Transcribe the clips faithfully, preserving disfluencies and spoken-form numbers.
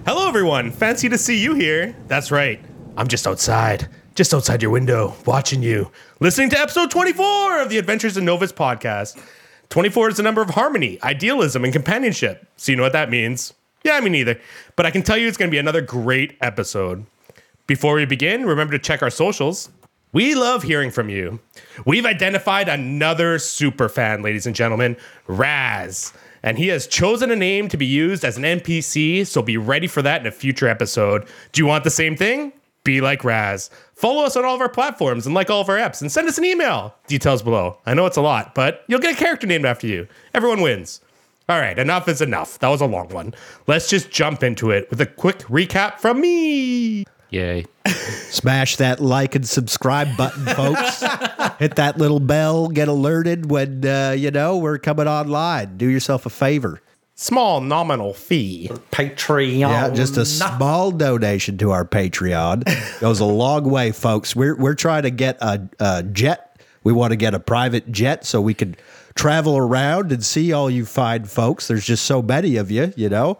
Hello, everyone. Fancy to see you here. That's right. I'm just outside, just outside your window, watching you, listening to episode twenty-four of the Adventures in Novus podcast. twenty-four is the number of harmony, idealism, and companionship. So you know what that means? Yeah, me neither. But I can tell you it's going to be another great episode. Before we begin, remember to check our socials. We love hearing from you. We've identified another super fan, ladies and gentlemen, Raz. And he has chosen a name to be used as an N P C, so be ready for that in a future episode. Do you want the same thing? Be like Raz. Follow us on all of our platforms and like all of our apps and send us an email. Details below. I know it's a lot, but you'll get a character named after you. Everyone wins. All right, enough is enough. That was a long one. Let's just jump into it with a quick recap from me. Yay. Smash that like and subscribe button, folks. Hit that little bell. Get alerted when, uh, you know, we're coming online. Do yourself a favor. Small nominal fee. Patreon. Yeah, just a small donation to our Patreon. Goes a long way, folks. We're, we're trying to get a, a jet. We want to get a private jet so we can travel around and see all you fine folks. There's just so many of you, you know.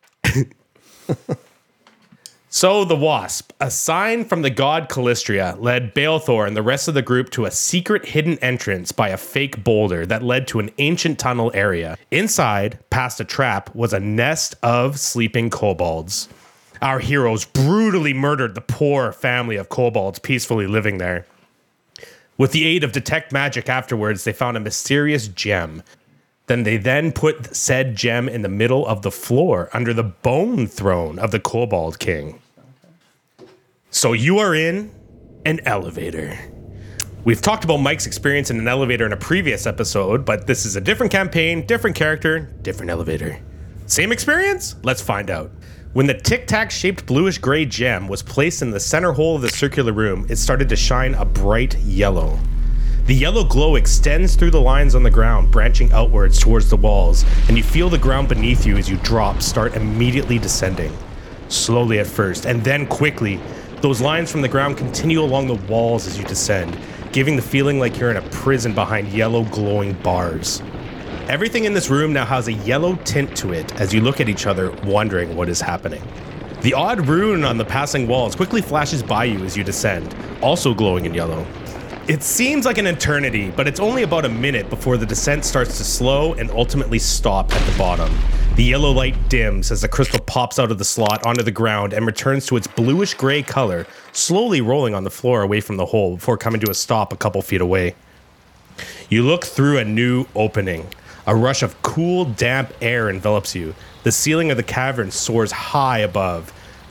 So the Wasp, a sign from the god Callistria, led Balethor and the rest of the group to a secret hidden entrance by a fake boulder that led to an ancient tunnel area. Inside, past a trap, was a nest of sleeping kobolds. Our heroes brutally murdered the poor family of kobolds peacefully living there. With the aid of detect magic afterwards, they found a mysterious gem. Then they then put said gem in the middle of the floor under the bone throne of the Kobold King. So you are in an elevator. We've talked about Mike's experience in an elevator in a previous episode, but this is a different campaign, different character, different elevator. Same experience? Let's find out. When the tic-tac shaped bluish gray gem was placed in the center hole of the circular room, it started to shine a bright yellow. The yellow glow extends through the lines on the ground, branching outwards towards the walls, and you feel the ground beneath you as you drop start immediately descending. Slowly at first, and then quickly, those lines from the ground continue along the walls as you descend, giving the feeling like you're in a prison behind yellow glowing bars. Everything in this room now has a yellow tint to it as you look at each other, wondering what is happening. The odd rune on the passing walls quickly flashes by you as you descend, also glowing in yellow. It seems like an eternity, but it's only about a minute before the descent starts to slow and ultimately stop at the bottom. The yellow light dims as the crystal pops out of the slot onto the ground and returns to its bluish gray color, slowly rolling on the floor away from the hole before coming to a stop a couple feet away. You look through a new opening. A rush of cool, damp air envelops you. The ceiling of the cavern soars high above.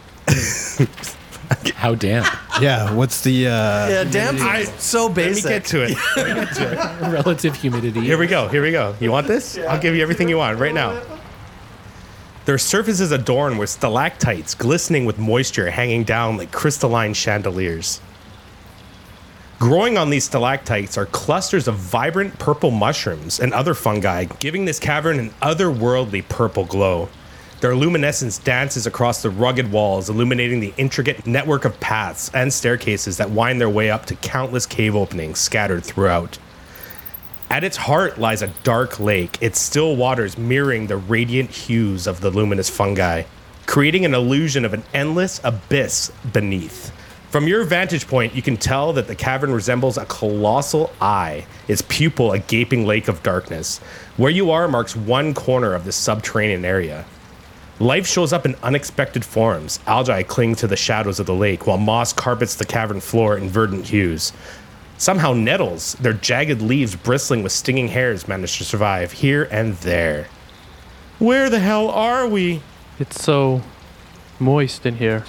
How damp. Yeah, what's the... Uh, Yeah, damn. I- So Let me basic. get to it. Let me get to it. Relative humidity. Here we go. Here we go. You want this? I'll give you everything you want right now. Their surfaces adorned with stalactites glistening with moisture hanging down like crystalline chandeliers. Growing on these stalactites are clusters of vibrant purple mushrooms and other fungi, giving this cavern an otherworldly purple glow. Their luminescence dances across the rugged walls, illuminating the intricate network of paths and staircases that wind their way up to countless cave openings scattered throughout. At its heart lies a dark lake, its still waters mirroring the radiant hues of the luminous fungi, creating an illusion of an endless abyss beneath. From your vantage point, you can tell that the cavern resembles a colossal eye, its pupil a gaping lake of darkness. Where you are marks one corner of this subterranean area. Life shows up in unexpected forms. Algae cling to the shadows of the lake, while moss carpets the cavern floor in verdant hues. Somehow nettles, their jagged leaves bristling with stinging hairs, manage to survive here and there. Where the hell are we? It's so moist in here.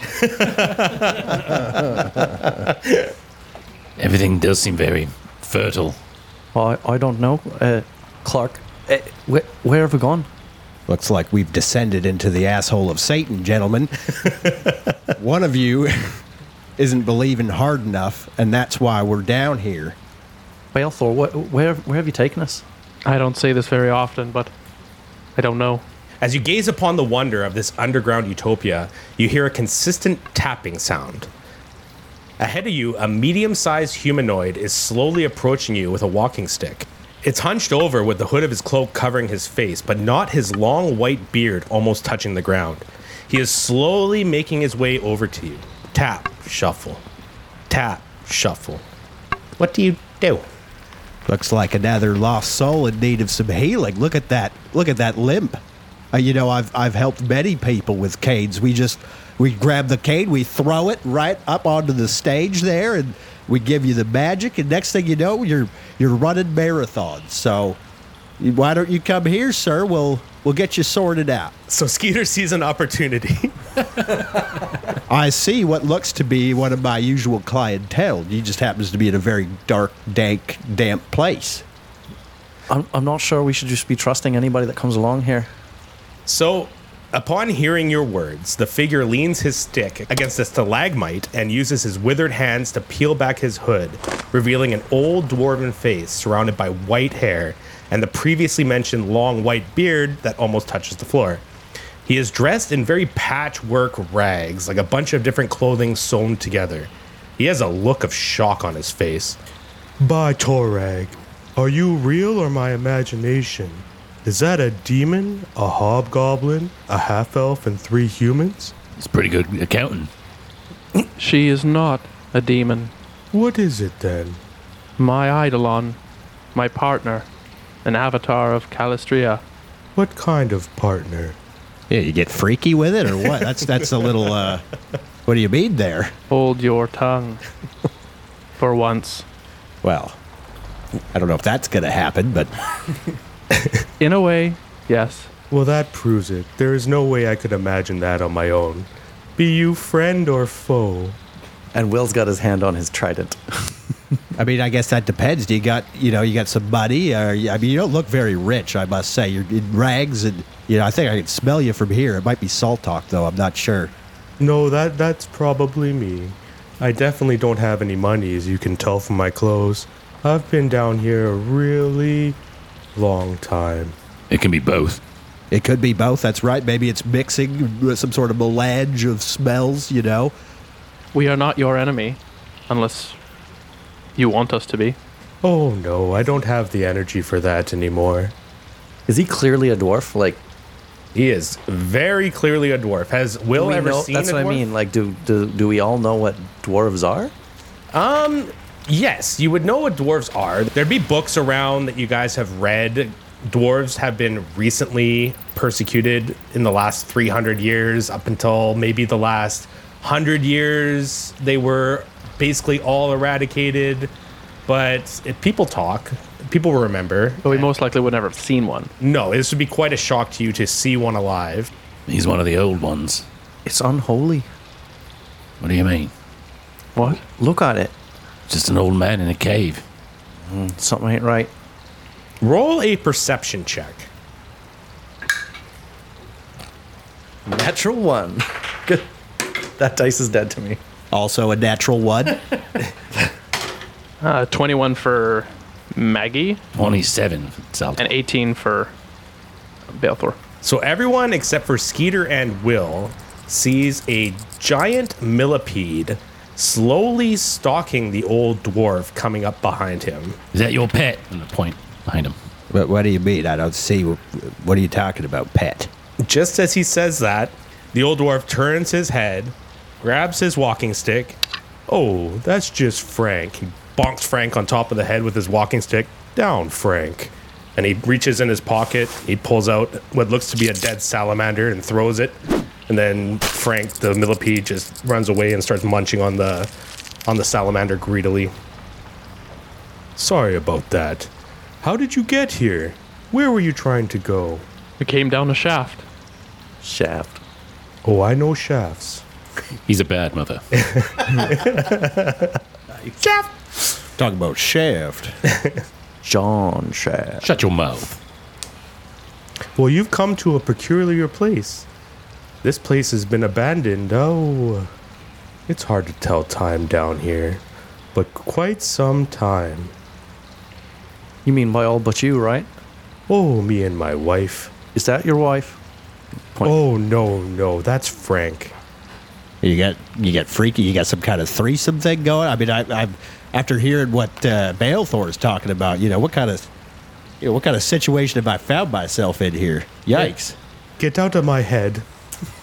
Everything does seem very fertile. I, I don't know. Uh, Clark, uh, where, where have we gone? Looks like we've descended into the asshole of Satan, gentlemen. One of you isn't believing hard enough, and that's why we're down here. Balethor, wh- where, where have you taken us? I don't say this very often, but I don't know. As you gaze upon the wonder of this underground utopia, you hear a consistent tapping sound. Ahead of you, a medium-sized humanoid is slowly approaching you with a walking stick. It's hunched over with the hood of his cloak covering his face, but not his long white beard almost touching the ground. He is slowly making his way over to you. Tap, shuffle. Tap, shuffle. What do you do? Looks like another lost soul in need of some healing. Look at that. Look at that limp. Uh, you know, I've I've helped many people with canes. We just we grab the cane, we throw it right up onto the stage there, and we give you the magic. And next thing you know, you're you're running marathons. So why don't you come here, sir? We'll we'll get you sorted out. So Skeeter sees an opportunity. I see what looks to be one of my usual clientele. He just happens to be in a very dark, dank, damp place. I'm, I'm not sure we should just be trusting anybody that comes along here. So, upon hearing your words, the figure leans his stick against a stalagmite and uses his withered hands to peel back his hood, revealing an old dwarven face surrounded by white hair and the previously mentioned long white beard that almost touches the floor. He is dressed in very patchwork rags, like a bunch of different clothing sewn together. He has a look of shock on his face. By Torag, are you real or my imagination? Is that a demon, a hobgoblin, a half-elf, and three humans? It's pretty good accounting. She is not a demon. What is it then? My Eidolon, my partner, an avatar of Calistria. What kind of partner? Yeah, you get freaky with it or what? That's that's a little. Uh, what do you mean there? Hold your tongue. For once. Well, I don't know if that's going to happen, but In a way, yes. Well, that proves it. There is no way I could imagine that on my own. Be you friend or foe? And Will's got his hand on his trident. I mean, I guess that depends. Do you got, you know, you got some money? Or, I mean, you don't look very rich, I must say. You're in rags, and you know, I think I can smell you from here. It might be salt talk, though. I'm not sure. No, that that's probably me. I definitely don't have any money, as you can tell from my clothes. I've been down here a really long time. It can be both. It could be both. That's right. Maybe it's mixing with some sort of melange of smells. You know. We are not your enemy, unless you want us to be. Oh no, I don't have the energy for that anymore. Is he clearly a dwarf? Like, He is very clearly a dwarf. Has Will do we ever know, seen that's a what dwarf? I mean. Like, do, do do we all know what dwarves are? Yes, you would know what dwarves are. There'd be books around that you guys have read. Dwarves have been recently persecuted in the last three hundred years, up until maybe the last one hundred years. They were basically all eradicated. But if people talk, people will remember. But we most likely would never have seen one. No, this would be quite a shock to you to see one alive. He's one of the old ones. It's unholy. What do you mean? What? Look at it. Just an old man in a cave. Something ain't right. Roll a perception check. Natural one. Good. That dice is dead to me. Also a natural one. Uh, twenty-one for Maggie twenty-seven. Salto. and eighteen for Balthor. So everyone except for Skeeter and Will sees a giant millipede slowly stalking the old dwarf coming up behind him. Is that your pet? And the point behind him. But what do you mean? I don't see. What are you talking about, pet? Just as he says that, the old dwarf turns his head, grabs his walking stick. Oh, that's just Frank. He bonks Frank on top of the head with his walking stick. Down, Frank. And he reaches in his pocket. He pulls out what looks to be a dead salamander and throws it. And then Frank, the millipede, just runs away and starts munching on the on the salamander greedily. Sorry about that. How did you get here? Where were you trying to go? We came down a shaft. Shaft. Oh, I know shafts. He's a bad mother. Shaft! Talking about shaft. John Shaft. Shut your mouth. Well, you've come to a peculiar place. This place has been abandoned. Oh, it's hard to tell time down here, but quite some time. You mean by all but you, right? Oh, me and my wife. Is that your wife? Point. Oh, no, no, that's Frank. You got you got freaky. You got some kind of threesome thing going. I mean, I, I've after hearing what uh, Balthor is talking about. You know, what kind of you know, what kind of situation have I found myself in here? Yikes! Get out of my head.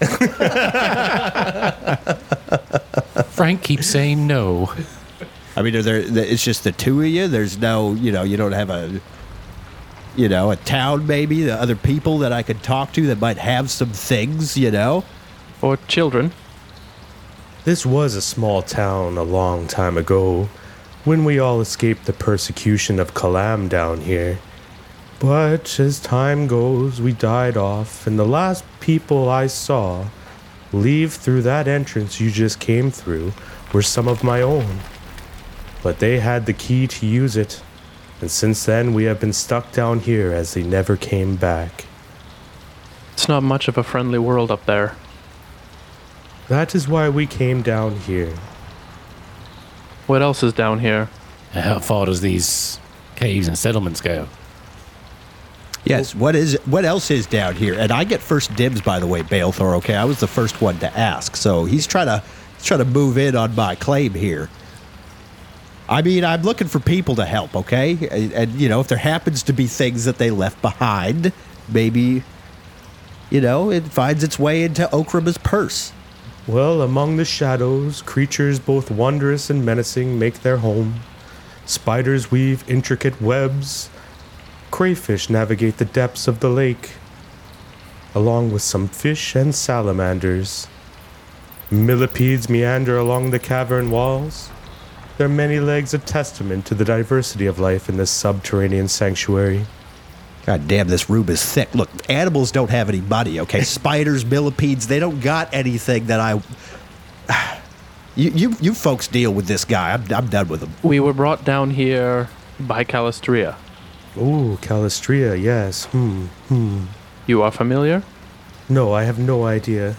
Frank keeps saying no. I mean, are there? It's just the two of you. There's no, you know, you don't have a, you know, a town maybe, the other people that I could talk to that might have some things, you know. Or children. This was a small town a long time ago, when we all escaped the persecution of Kalam down here. But as time goes, we died off, and the last people I saw leave through that entrance you just came through were some of my own. But they had the key to use it, and since then we have been stuck down here as they never came back. It's not much of a friendly world up there. That is why we came down here. What else is down here? How far does these caves and settlements go? Yes. What is? What else is down here? And I get first dibs, by the way, Balethor. Okay, I was the first one to ask, so he's trying to he's trying to move in on my claim here. I mean, I'm looking for people to help. Okay, and, and you know, if there happens to be things that they left behind, maybe, you know, it finds its way into Okrama's purse. Well, among the shadows, creatures both wondrous and menacing make their home. Spiders weave intricate webs. Crayfish navigate the depths of the lake, along with some fish and salamanders. Millipedes meander along the cavern walls. Their many legs a testament to the diversity of life in this subterranean sanctuary. God damn, this room is thick. Look, animals don't have any money, okay? Spiders, millipedes, they don't got anything that I... You you, you folks deal with this guy. I'm, I'm done with him. We were brought down here by Calistria. Ooh, Calistria, yes. Hmm, hmm. You are familiar? No, I have no idea.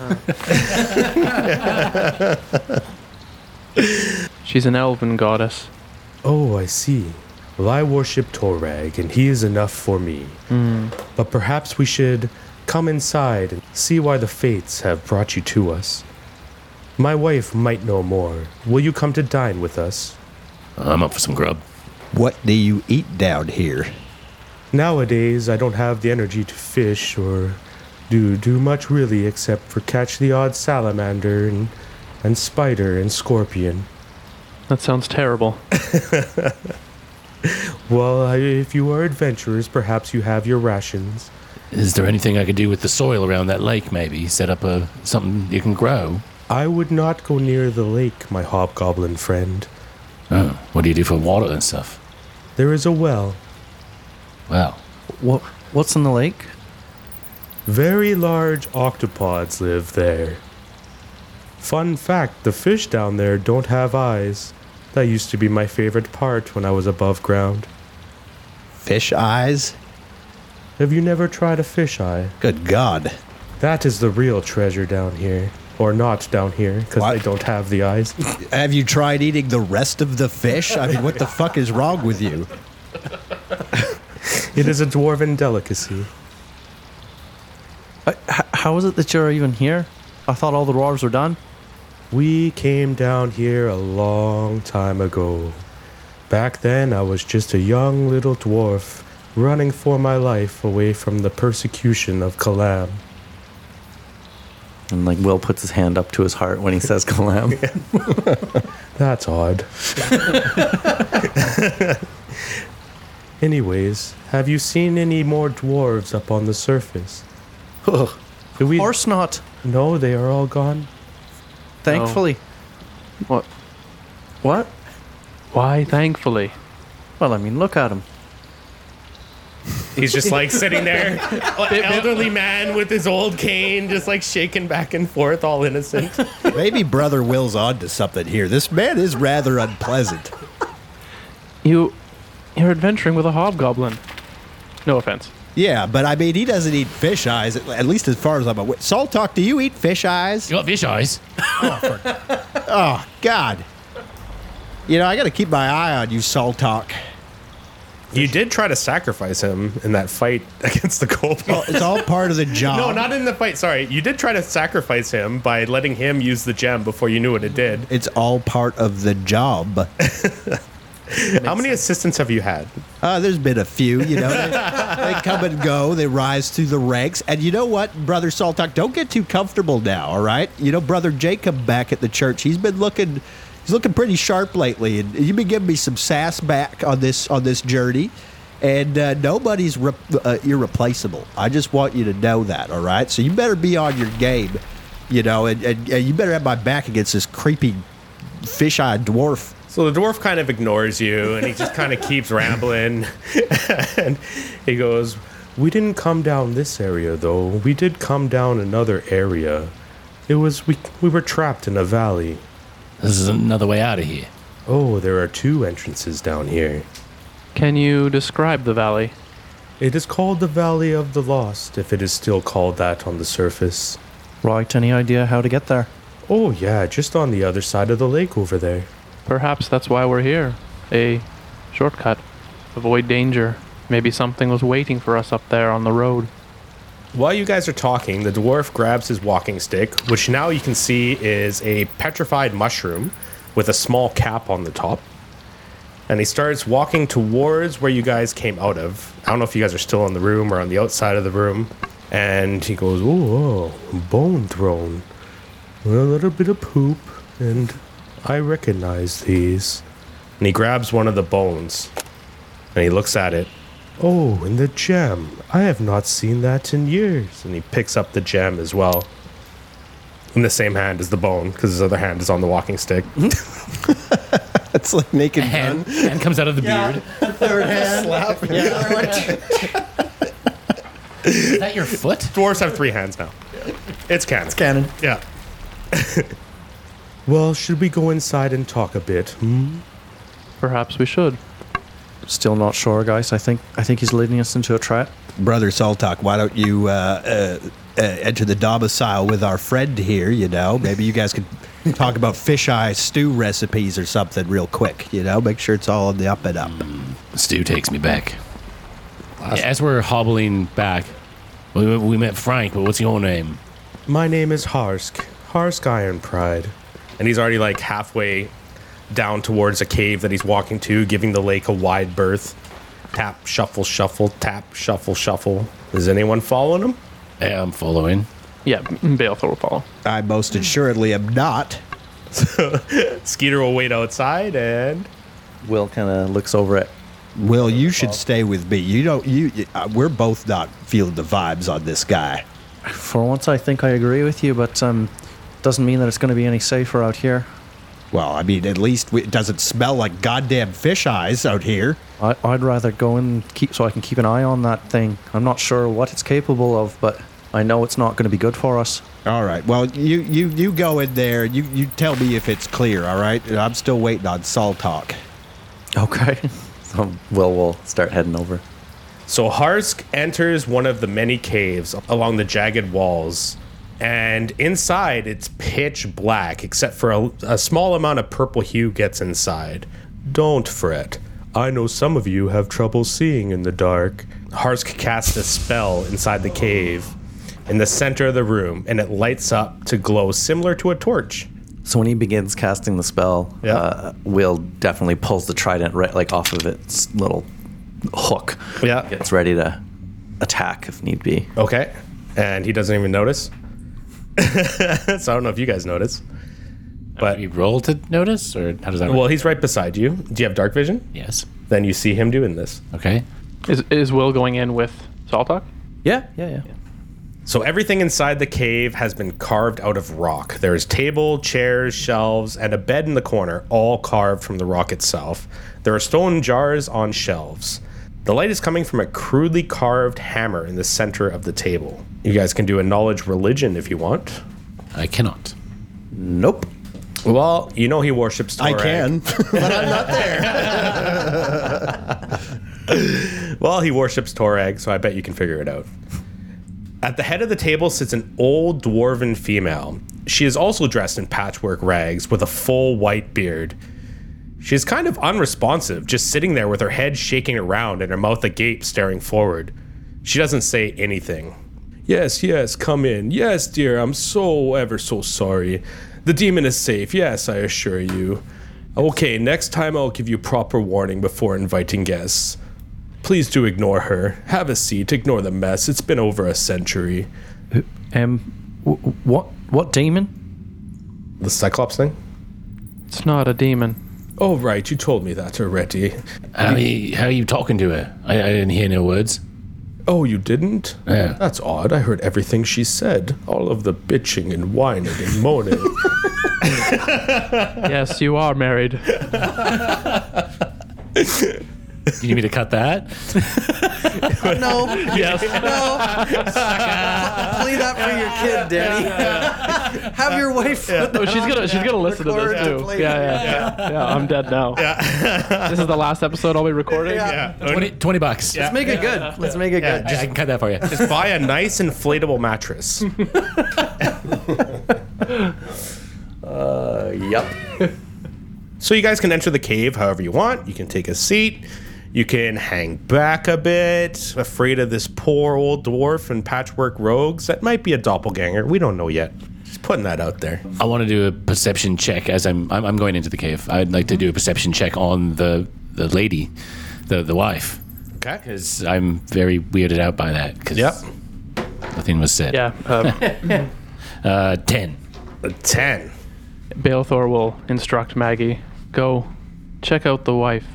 She's an elven goddess. Oh, I see. Well, I worship Torag, and he is enough for me. Mm. But perhaps we should come inside and see why the fates have brought you to us. My wife might know more. Will you come to dine with us? I'm up for some grub. What do you eat down here? Nowadays, I don't have the energy to fish or do do much really except for catch the odd salamander and, and spider and scorpion. That sounds terrible. Well, I, if you are adventurers, perhaps you have your rations. Is there anything I could do with the soil around that lake, maybe? Set up a something you can grow? I would not go near the lake, my hobgoblin friend. Oh, what do you do for water and stuff? There is a well. Well, What? What's in the lake? Very large octopods live there. Fun fact, the fish down there don't have eyes. That used to be my favorite part when I was above ground. Fish eyes? Have you never tried a fish eye? Good God. That is the real treasure down here. Or not down here, because What? they don't have the eyes. Have you tried eating the rest of the fish? I mean, what the fuck is wrong with you? It is a dwarven delicacy. Uh, h- how is it that you're even here? I thought all the dwarves were done. We came down here a long time ago. Back then, I was just a young little dwarf running for my life away from the persecution of Kalam. And like Will puts his hand up to his heart when he says Kalam. That's odd. Anyways, have you seen any more dwarves up on the surface? Ugh. Do we? Of course not. No, they are all gone. Thankfully. What? What? Why, thankfully. Well, I mean, look at him. He's just like sitting there, elderly man with his old cane, just like shaking back and forth, all innocent. Maybe Brother Will's on to something here. This man is rather unpleasant. You, you're adventuring with a hobgoblin. No offense. Yeah, but I mean, he doesn't eat fish eyes, at at least as far as I'm aware. Salt Talk, do you eat fish eyes? you got fish eyes. Oh, God. You know, I got to keep my eye on you, Salt Talk. You did try to sacrifice him in that fight against the kobold. Well, it's all part of the job. No, not in the fight. Sorry. You did try to sacrifice him by letting him use the gem before you knew what it did. It's all part of the job. How many assistants have you had? Uh, there's been a few, you know. They, they come and go. They rise through the ranks. And you know what, Brother Saltok, don't get too comfortable now, all right? You know, Brother Jacob back at the church, he's been looking he's looking pretty sharp lately. And you've been giving me some sass back on this on this journey. And uh, nobody's re- uh, irreplaceable. I just want you to know that, all right? So you better be on your game, you know, and, and, and you better have my back against this creepy fish-eyed dwarf. So the dwarf kind of ignores you, and he just kind of keeps rambling. And he goes, "We didn't come down this area, though. We did come down another area. It was, we, we were trapped in a valley. This is another way out of here. Oh, there are two entrances down here. Can you describe the valley? It is called the Valley of the Lost, if it is still called that on the surface. Right, any idea how to get there? Oh, yeah, just on the other side of the lake over there. Perhaps that's why we're here. A shortcut. Avoid danger. Maybe something was waiting for us up there on the road." While you guys are talking, the dwarf grabs his walking stick, which now you can see is a petrified mushroom with a small cap on the top. And he starts walking towards where you guys came out of. I don't know if you guys are still in the room or on the outside of the room. And he goes, "Oh, oh, bone throne. A little bit of poop, and I recognize these." And he grabs one of the bones, and he looks at it. "Oh, and the gem. I have not seen that in years." And he picks up the gem as well. In the same hand as the bone, because his other hand is on the walking stick. It's like naked Hand, hand comes out of the beard. third hand. Slap. Is that your foot? Dwarves have three hands now. It's canon. Cannon. Yeah. Well, should we go inside and talk a bit? Hmm? Perhaps we should. Still not sure, guys. I think I think he's leading us into a trap. Brother Saltok, why don't you uh, uh, uh, enter the domicile with our friend here, you know? Maybe you guys could talk about fisheye stew recipes or something real quick, you know? Make sure it's all on the up and up. Stu takes me back. As we're hobbling back, we, we met Frank, but what's your name? My name is Harsk. Harsk Iron Pride. And he's already like halfway down towards a cave that he's walking to, giving the lake a wide berth. Tap, shuffle, shuffle, tap, shuffle, shuffle. Is anyone following him? Yeah, I'm following. Yeah, Balethor will follow. I most assuredly am not. Skeeter will wait outside, and Will kind of looks over at. Will, you should stay with me. You don't. You. Uh, we're both not feeling the vibes on this guy. For once, I think I agree with you, but um, doesn't mean that it's going to be any safer out here. Well, I mean, at least we, it doesn't smell like goddamn fish eyes out here. I, I'd rather go and keep so I can keep an eye on that thing. I'm not sure what it's capable of, but I know it's not going to be good for us. All right. Well, you you you go in there. You you tell me if it's clear. All right. I'm still waiting on Sol talk. Okay. So Will will start heading over. so Harsk enters one of the many caves along the jagged walls. And inside, it's pitch black, except for a, a small amount of purple hue gets inside. Don't fret. I know some of you have trouble seeing in the dark. Harsk casts a spell inside the cave in the center of the room, and it lights up to glow similar to a torch. So when he begins casting the spell, Yeah. uh, Will definitely pulls the trident right like off of its little hook. Yeah. Gets ready to attack if need be. Okay. And he doesn't even notice. So I don't know if you guys notice. But, Do you roll to notice, or how does that work? well, he's right beside you. Do you have dark vision? Yes. Then you see him doing this. Okay. Is is Will going in with Saltok? Yeah, yeah, yeah. So everything inside the cave has been carved out of rock. There is table, chairs, shelves, and a bed in the corner, all carved from the rock itself. There are stone jars on shelves. The light is coming from a crudely carved hammer in the center of the table. You guys can do a knowledge religion if you want. I cannot. Nope. Well, you know he worships I Torag. can, but I'm not there. Well, he worships Torag, so I bet you can figure it out. At the head of the table sits an old dwarven female. She is also dressed in patchwork rags with a full white beard. She is kind of unresponsive, just sitting there with her head shaking around and her mouth agape staring forward. She doesn't say anything. Yes, yes, come in. Yes, dear, I'm so ever so sorry. The demon is safe, yes, I assure you. Okay, next time I'll give you proper warning before inviting guests. Please do ignore her. Have a seat. Ignore the mess. It's been over a century. Um, w- what what demon? The Cyclops thing? It's not a demon. Oh, right. You told me that already. How are you, how are you talking to her? I, I didn't hear no words. Oh, you didn't? Yeah. That's odd. I heard everything she said. All of the bitching and whining and moaning. Yes, you are married. You need me to cut that? No. Yes. No. Play that for your kid, Danny. Have your wife. Oh, she's gonna she's gonna listen to this too. Yeah, yeah, yeah, yeah. I'm dead now. Yeah. This is the last episode I'll be recording. Yeah. twenty, twenty bucks. Let's make it good. Let's make it good. I, I can cut that for you. Just buy a nice inflatable mattress. Uh, yep. So you guys can enter the cave however you want. You can take a seat. You can hang back a bit, afraid of this poor old dwarf and patchwork rogues. That might be a doppelganger. We don't know yet. Just putting that out there. I want to do a perception check as I'm I'm, I'm going into the cave. I'd like to do a perception check on the the lady, the the wife, Okay. because I'm very weirded out by that. Cause Yep. nothing was said. Yeah. Uh, Uh, ten. A ten. Balethor will instruct Maggie. Go, check out the wife.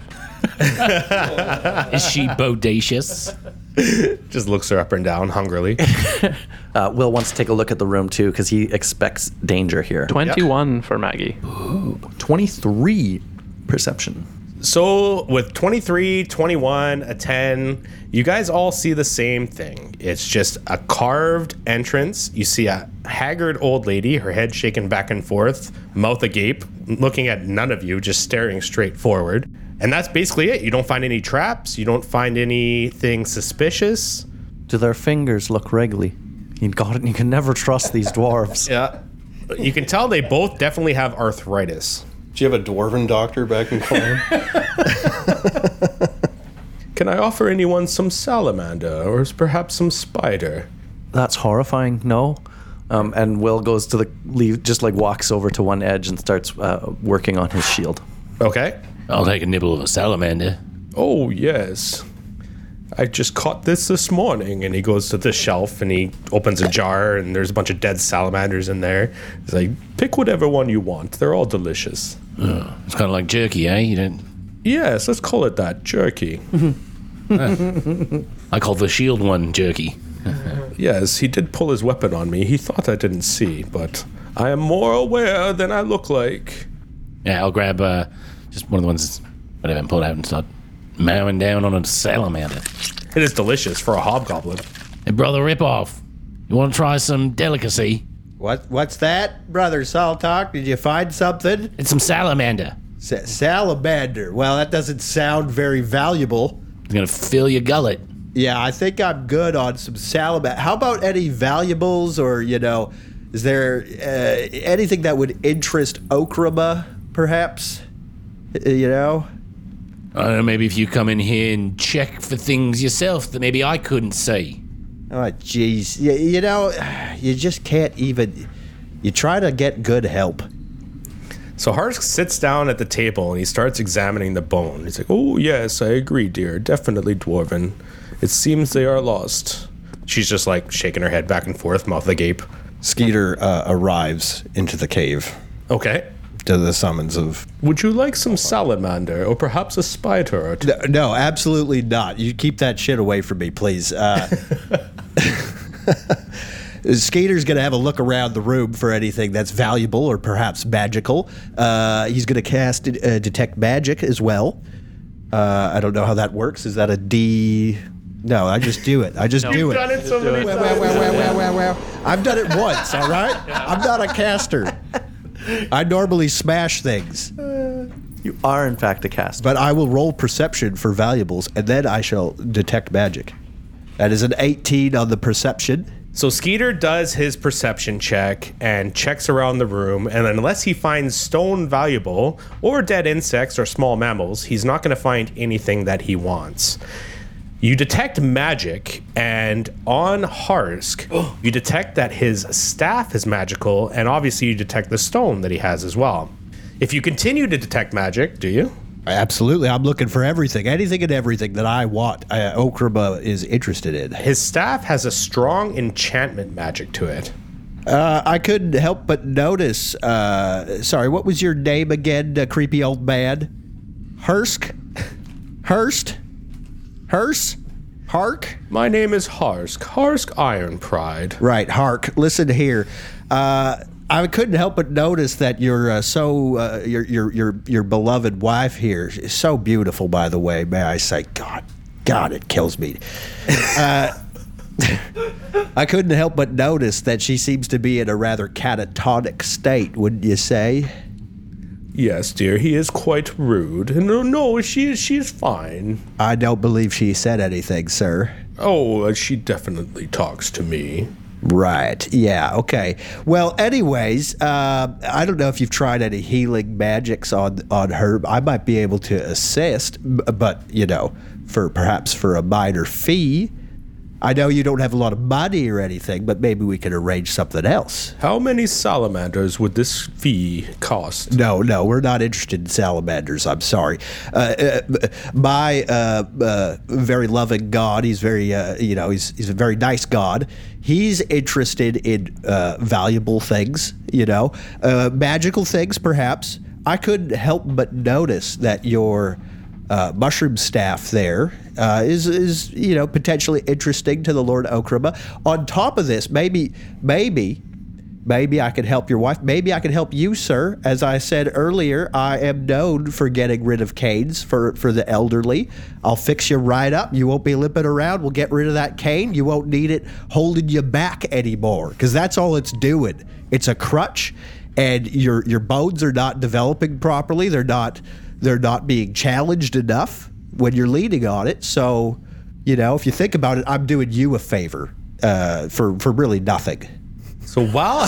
Is she bodacious? Just looks her up and down hungrily. Uh, Will wants to take a look at the room too because he expects danger here. Twenty-one for Maggie. twenty-three perception. So with twenty-three, twenty-one, a ten, you guys all see the same thing. It's just a carved entrance. You see a haggard old lady, her head shaking back and forth, mouth agape, looking at none of you, just staring straight forward. And that's basically it. You don't find any traps. You don't find anything suspicious. Do their fingers look wriggly? You got it. You can never trust these dwarves. Yeah. You can tell they both definitely have arthritis. Do you have a dwarven doctor back in Clan? Can I offer anyone some salamander or perhaps some spider? That's horrifying. No. Um, and Will goes to the leave, just like walks over to one edge and starts uh, working on his shield. Okay. I'll take a nibble of a salamander. Oh, yes. I just caught this this morning. And he goes to the shelf and he opens a jar and there's a bunch of dead salamanders in there. He's like, pick whatever one you want. They're all delicious. Oh, it's kind of like jerky, eh? You don't. Yes, let's call it that. Jerky. I call the shield one jerky. Yes, he did pull his weapon on me. He thought I didn't see, but I am more aware than I look like. Yeah, I'll grab uh, just one of the ones, whatever, and pull it out and start mowing down on a salamander. It is delicious for a hobgoblin. Hey, brother Ripoff, you want to try some delicacy? What? What's that, brother Saltalk? Did you find something? It's some salamander. Sa- salamander. Well, that doesn't sound very valuable. It's gonna fill your gullet. Yeah, I think I'm good on some salamander. How about any valuables, or you know, is there uh, anything that would interest Okrama, perhaps? Uh, You know. I don't know, maybe if you come in here and check for things yourself that maybe I couldn't see. Oh, jeez. You, you know, you just can't even. You try to get good help. So Harsk sits down at the table and he starts examining the bone. He's like, oh, yes, I agree, dear. Definitely dwarven. It seems they are lost. She's just like shaking her head back and forth, mouth agape. Skeeter uh, arrives into the cave Okay. to the summons of. Would you like some salamander or perhaps a spider or two? No, no, absolutely not. You keep that shit away from me, please. Uh, Skater's going to have a look around the room for anything that's valuable or perhaps magical. Uh, he's going to cast uh, Detect Magic as well. Uh, I don't know how that works. Is that a D? No, I just do it. I just do it. Done it so many Well, times. well, well, well, well, well, well. I've done it once, all right? I'm not a caster. I normally smash things. You are, in fact, a caster. But I will roll perception for valuables, and then I shall detect magic. That is an eighteen on the perception. So Skeeter does his perception check and checks around the room, and unless he finds stone valuable or dead insects or small mammals, he's not going to find anything that he wants. You detect magic, and on Harsk, you detect that his staff is magical, and obviously you detect the stone that he has as well. If you continue to detect magic, do you? Absolutely. I'm looking for everything, anything and everything that I want. Uh, Okraba is interested in. His staff has a strong enchantment magic to it. Uh, I couldn't help but notice. Uh, sorry, what was your name again, uh, creepy old man? Hursk? Hurst? Hurst? Hark? My name is Harsk, Harsk Iron Pride. Right, Hark. Listen here. Uh, I couldn't help but notice that you're uh, so uh, your your your your beloved wife here is so beautiful. By the way, may I say, God, God, it kills me. Uh, I couldn't help but notice that she seems to be in a rather catatonic state. Wouldn't you say? Yes, dear, he is quite rude. No, no, she she's fine. I don't believe she said anything, sir. Oh, uh, she definitely talks to me. Right. Yeah. Okay. Well, anyways, uh, I don't know if you've tried any healing magics on on her. I might be able to assist, but you know, for perhaps for a minor fee. I know you don't have a lot of money or anything, but maybe we could arrange something else. How many salamanders would this fee cost? No, no, we're not interested in salamanders. I'm sorry. Uh, uh, my uh, uh, very loving God, he's very, uh, you know, he's he's a very nice God. He's interested in uh, valuable things, you know, uh, magical things, perhaps. I couldn't help but notice that your uh, mushroom staff there uh, is is you know potentially interesting to the Lord Okraba. On top of this, maybe maybe. Maybe I could help your wife. Maybe I could help you, sir. As I said earlier, I am known for getting rid of canes for, for the elderly. I'll fix you right up. You won't be limping around. We'll get rid of that cane. You won't need it holding you back anymore, because that's all it's doing. It's a crutch, and your your bones are not developing properly. They're not they're not being challenged enough when you're leaning on it. So, you know, if you think about it, I'm doing you a favor uh, for for really nothing. So while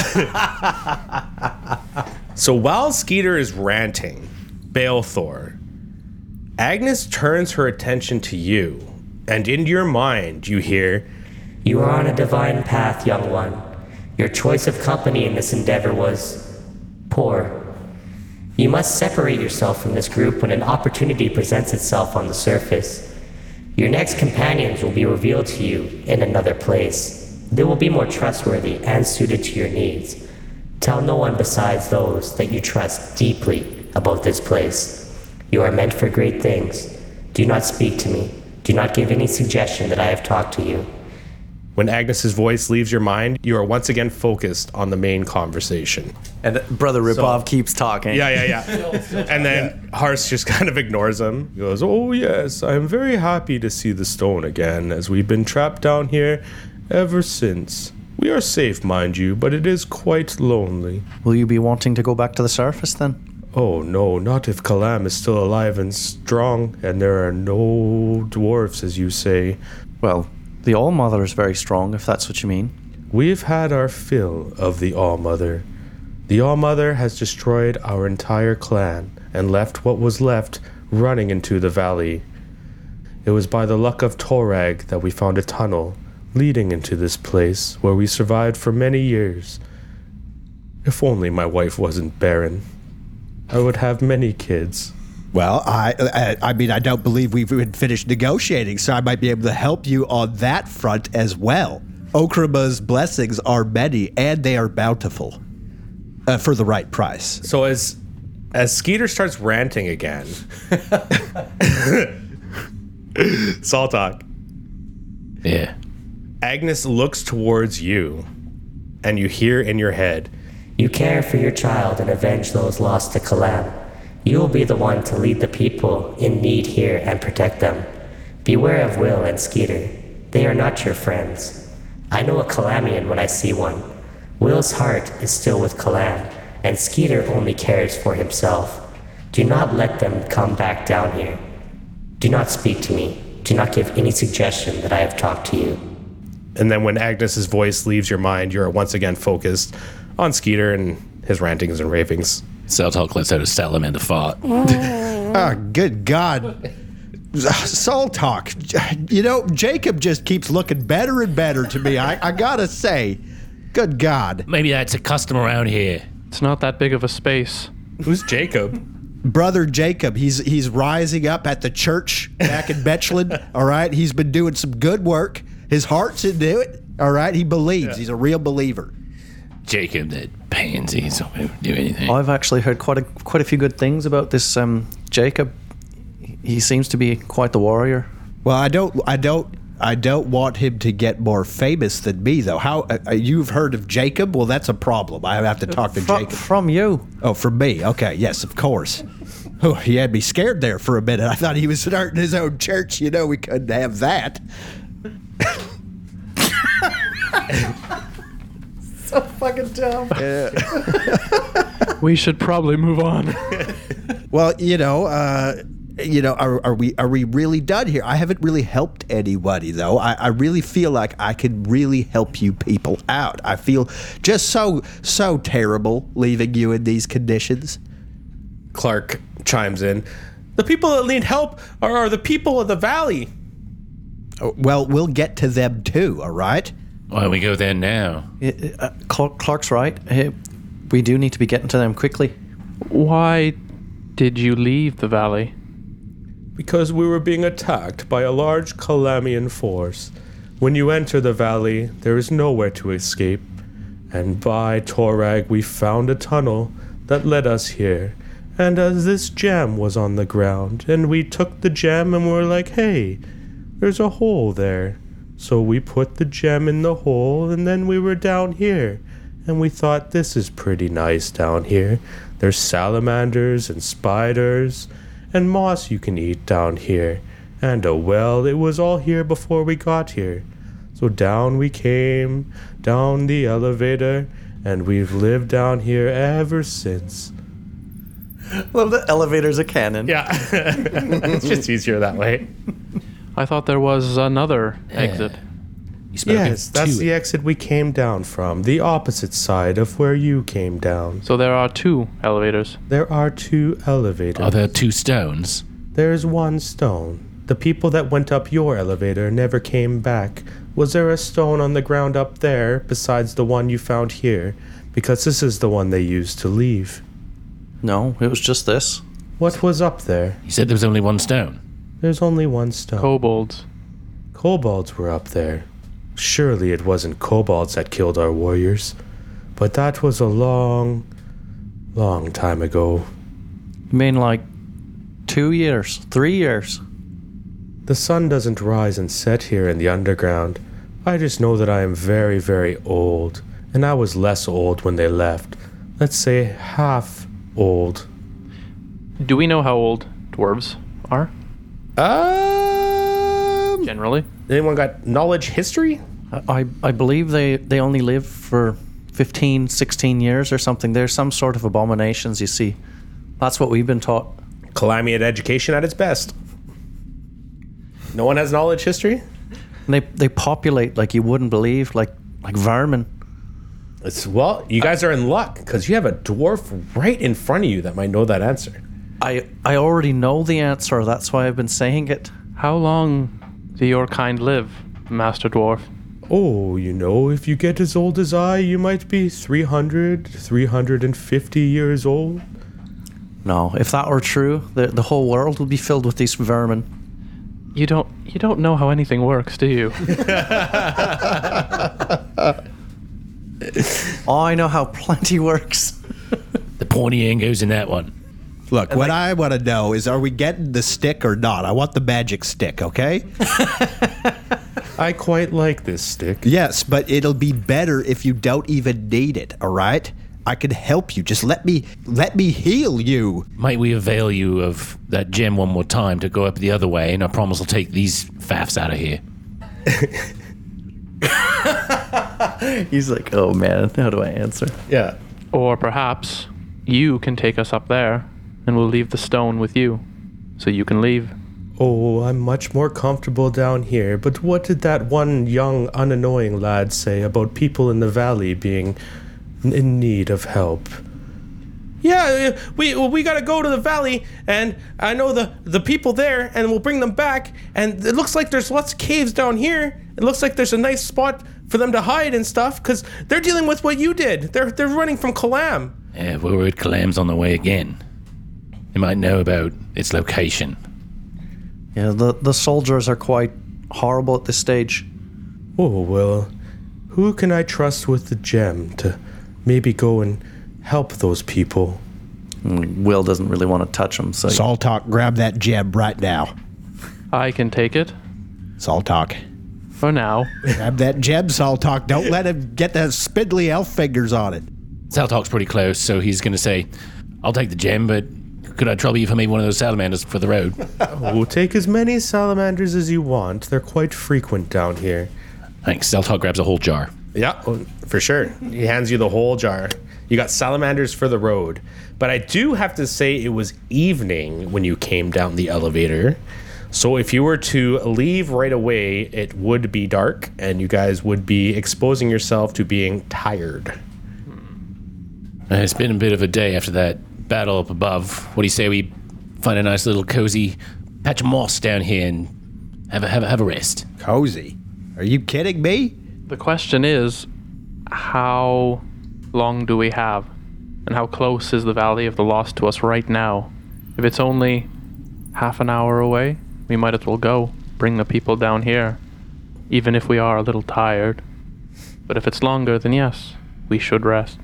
so while Skeeter is ranting, Balethor, Agnes turns her attention to you, and in your mind you hear, "You are on a divine path, young one. Your choice of company in this endeavor was poor. You must separate yourself from this group when an opportunity presents itself on the surface. Your next companions will be revealed to you in another place. They will be more trustworthy and suited to your needs. Tell no one besides those that you trust deeply about this place. You are meant for great things. Do not speak to me. Do not give any suggestion that I have talked to you." When Agnes's voice leaves your mind, you are once again focused on the main conversation. And Brother Ripov keeps talking. Yeah, yeah, yeah. And then Hars just kind of ignores him. He goes, "Oh yes, I am very happy to see the stone again, as we've been trapped down here ever since. We are safe, mind you, but it is quite lonely." Will you be wanting to go back to the surface then? Oh no, not if Kalam is still alive and strong, and there are no dwarfs, as you say. Well, the All-Mother is very strong, if that's what you mean. We've had our fill of the All-Mother. The All-Mother has destroyed our entire clan, and left what was left running into the valley. It was by the luck of Torag that we found a tunnel leading into this place, where we survived for many years. If only my wife wasn't barren, I would have many kids. Well, I, I I mean, I don't believe we've even finished negotiating, so I might be able to help you on that front as well. Okraba's blessings are many, and they are bountiful uh, for the right price. So as as Skeeter starts ranting again, Saltok, Yeah. Agnes looks towards you, and you hear in your head, "You care for your child and avenge those lost to Kalam. You will be the one to lead the people in need here and protect them. Beware of Will and Skeeter. They are not your friends. I know a Kalamian when I see one. Will's heart is still with Kalam, and Skeeter only cares for himself. Do not let them come back down here. Do not speak to me. Do not give any suggestion that I have talked to you." and then when Agnes's voice leaves your mind, you're once again focused on Skeeter and his rantings and ravings. Saltalk lets out a salamander fart. Oh, good God. Soul talk. You know, Jacob just keeps looking better and better to me. I, I gotta say, good God. Maybe that's a custom around here. It's not that big of a space. Who's Jacob? Brother Jacob, he's he's rising up at the church back in Betchland. All right, he's been doing some good work. His heart's into it. All right, he believes. Yeah. He's a real believer. Jacob, that pansy, so we don't do anything. I've actually heard quite a quite a few good things about this um, Jacob. He seems to be quite the warrior. Well, I don't, I don't, I don't want him to get more famous than me, though. How uh, you've heard of Jacob? Well, that's a problem. I have to talk to Fro- Jacob. From you. Oh, from me? Okay, yes, of course. Oh, he had me scared there for a minute. I thought he was starting his own church. You know, we couldn't have that. So fucking dumb. We should probably move on. Well, you know, uh, you know, are, are we are we really done here? I haven't really helped anybody, though. I, I really feel like I could really help you people out. I feel just so so terrible leaving you in these conditions. Clark chimes in. The people that need help are, are the people of the valley. Oh, well, we'll get to them too. All right. Why don't we go there now? Uh, Clark, Clark's right. Uh, we do need to be getting to them quickly. Why did you leave the valley? Because we were being attacked by a large Calamian force. When you enter the valley, there is nowhere to escape. And by Torag, we found a tunnel that led us here. And as this gem was on the ground, and we took the gem and were like, hey, there's a hole there. So we put the gem in the hole, and then we were down here. And we thought, this is pretty nice down here. There's salamanders and spiders and moss you can eat down here. And a well, it was all here before we got here. So down we came, down the elevator, and we've lived down here ever since. Well, the elevator's a cannon. Yeah, it's just easier that way. I thought there was another exit. You spoke Yes, it that's to the it. exit we came down from, the opposite side of where you came down. So there are two elevators. There are two elevators. Are there two stones? There's one stone. The people that went up your elevator never came back. Was there a stone on the ground up there besides the one you found here? Because this is the one they used to leave. No, it was just this. What was up there? You said there was only one stone. There's only one stone. Kobolds. Kobolds were up there. Surely it wasn't kobolds that killed our warriors. But that was a long, long time ago. You mean like two years, three years? The sun doesn't rise and set here in the underground. I just know that I am very, very old. And I was less old when they left. Let's say half old. Do we know how old dwarves are, Um, generally? anyone got knowledge history? I, I, I believe they, they only live for fifteen, sixteen years or something. There's some sort of abominations, you see. That's what we've been taught. Calamity education at its best. No one has knowledge history? And they, they populate like you wouldn't believe, like like vermin. It's, well, you guys are in luck because you have a dwarf right in front of you that might know that answer. I, I already know the answer. That's why I've been saying it. How long do your kind live, Master Dwarf? Oh, you know, if you get as old as I, you might be three hundred, three hundred fifty years old. No, if that were true, the, the whole world would be filled with these vermin. You don't you don't know how anything works, do you? Oh, I know how plenty works. The pointy end goes in that one. Look, what I want to know is, are we getting the stick or not? I want the magic stick, okay? I quite like this stick. Yes, but it'll be better if you don't even need it, all right? I can help you. Just let me let me heal you. Might we avail you of that gem one more time to go up the other way, and I promise I'll take these faffs out of here. He's like, oh man, how do I answer? Yeah. Or perhaps you can take us up there and we'll leave the stone with you so you can leave. Oh, I'm much more comfortable down here, but what did that one young, unannoying lad say about people in the valley being in need of help? Yeah, we we gotta go to the valley, and I know the, the people there, and we'll bring them back, and it looks like there's lots of caves down here. It looks like there's a nice spot for them to hide and stuff, because they're dealing with what you did. They're they're running from Kalam. Yeah, we're worried Calam's on the way again. They might know about its location. Yeah, the, the soldiers are quite horrible at this stage. Oh, well, who can I trust with the gem to maybe go and help those people? Will doesn't really want to touch them, so Saltok, grab that gem right now. I can take it Saltok. for now. Grab that gem, Saltok. Don't let him get the spindly elf fingers on it. Saltok's pretty close, so he's going to say, I'll take the gem, but could I trouble you for maybe one of those salamanders for the road? We'll take as many salamanders as you want. They're quite frequent down here. Thanks. Saltok grabs a whole jar. Yeah, oh, for sure. He hands you the whole jar. You got salamanders for the road. But I do have to say it was evening when you came down the elevator. So if you were to leave right away, it would be dark and you guys would be exposing yourself to being tired. Uh, It's been a bit of a day after that battle up above. What do you say we find a nice little cozy patch of moss down here and have a, have a, have a rest? Cozy. Are you kidding me? The question is, how long do we have? And how close is the Valley of the Lost to us right now? If it's only half an hour away, we might as well go. Bring the people down here. Even if we are a little tired. But if it's longer, then yes, we should rest.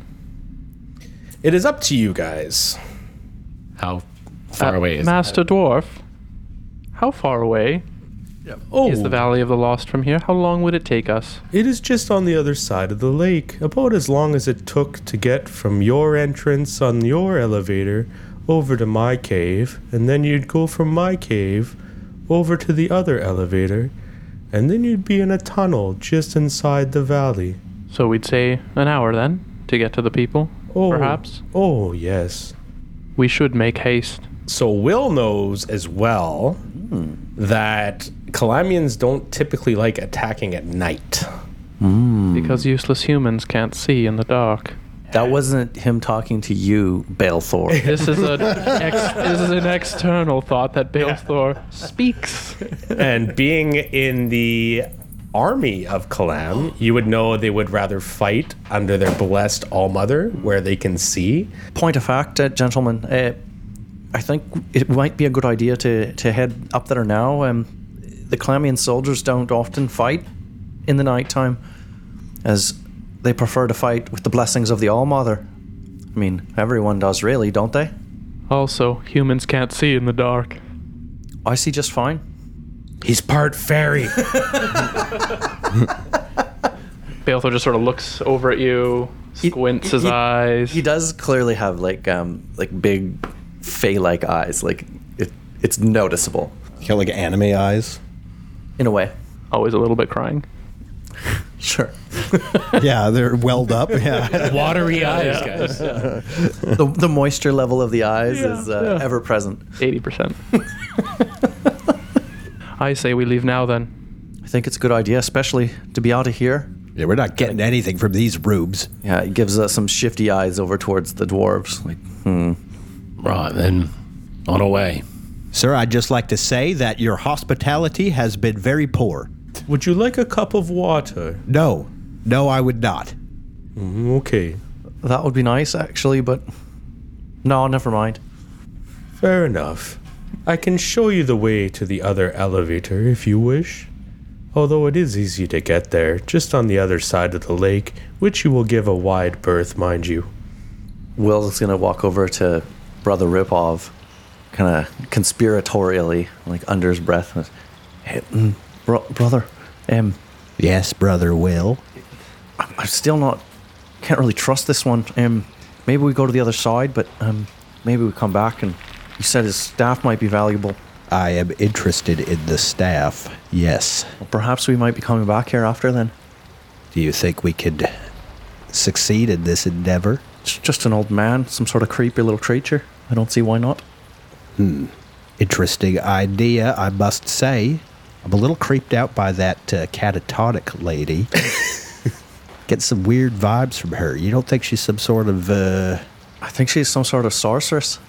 It is up to you guys. How far Uh, away is Master Dwarf, how far away Oh, is the Valley of the Lost from here? How long would it take us? it is just on the other side of the lake. About as long as it took to get from your entrance on your elevator over to my cave. And then you'd go from my cave over to the other elevator. And then you'd be in a tunnel just inside the valley. So we'd say an hour then to get to the people, Oh, perhaps? Oh, yes. We should make haste. So Will knows as well that Calamians don't typically like attacking at night. Because useless humans can't see in the dark. that wasn't him talking to you, Balethor. This is an ex- this is an external thought that Balethor speaks. And being in the army of Kalam, you would know they would rather fight under their blessed All-Mother, where they can see. Point of fact, uh, gentlemen, uh, I think it might be a good idea to, to head up there now. Um, the Calamian soldiers don't often fight in the nighttime, as they prefer to fight with the blessings of the All-Mother. I mean, everyone does really, don't they? Also, humans can't see in the dark. I see just fine. He's part fairy. Balethor just sort of looks over at you, squints his he- eyes. He does clearly have like um like big fey-like eyes. Like it, it's noticeable You got like anime eyes. in a way. Always a little bit crying. Sure. Yeah, they're welled up. Yeah. Watery eyes, guys. the, the moisture level of the eyes is uh, yeah. ever present. eighty percent. I say we leave now then. I think it's a good idea, especially to be out of here. Yeah, we're not getting anything from these rubes. Yeah, it gives us some shifty eyes over towards the dwarves. Like, hmm. Right, then, on our way. Sir, I'd just like to say that your hospitality has been very poor. Would you like a cup of water? No, no, I would not. Mm, Okay, That would be nice, actually, but no, never mind. fair enough. I can show you the way to the other elevator if you wish. Although it is easy to get there, just on the other side of the lake, which you will give a wide berth, mind you. Will's gonna walk over to Brother Ripov, kind of conspiratorially, like under his breath. Hey, mm, bro- brother, um, Yes, brother Will. I'm, I'm still not, can't really trust this one. Um, maybe we go to the other side, but um, maybe we come back. And you said his staff might be valuable. I am interested in the staff. Yes. Well, perhaps we might be coming back here after then. Do you think we could succeed in this endeavor? It's just an old man, some sort of creepy little creature. I don't see why not. Interesting idea, I must say. I'm a little creeped out by that uh, catatonic lady. Get some weird vibes from her. You don't think she's some sort of, uh... I think she's some sort of sorceress.